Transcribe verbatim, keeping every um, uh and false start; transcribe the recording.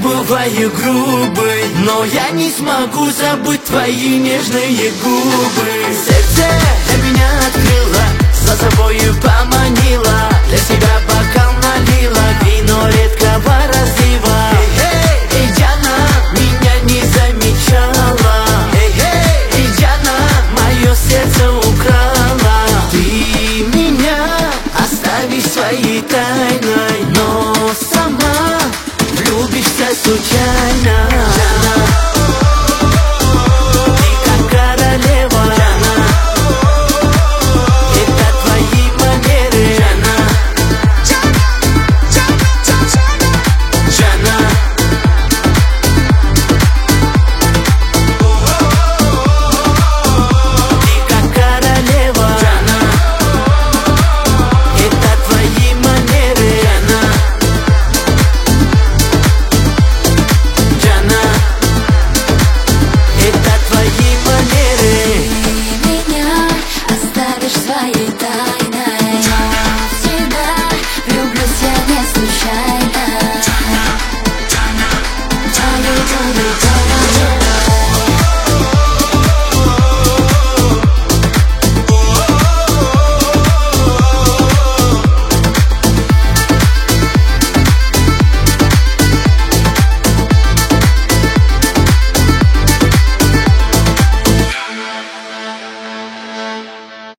бываю грубый, но я не смогу забыть твои нежные губы. Сердце для меня открыла, за собою поманила, для себя бокал налила, вино редкого разлива. Эй, Диана, меня не замечала. Эй, Диана, мое сердце украла. Ты меня оставишь своей тайной, но сама влюбишься случайно. Ты как королева, это твои манеры. Ты как королева, это твои манеры. Это твои манеры. Ты меня оставишь своей тайной.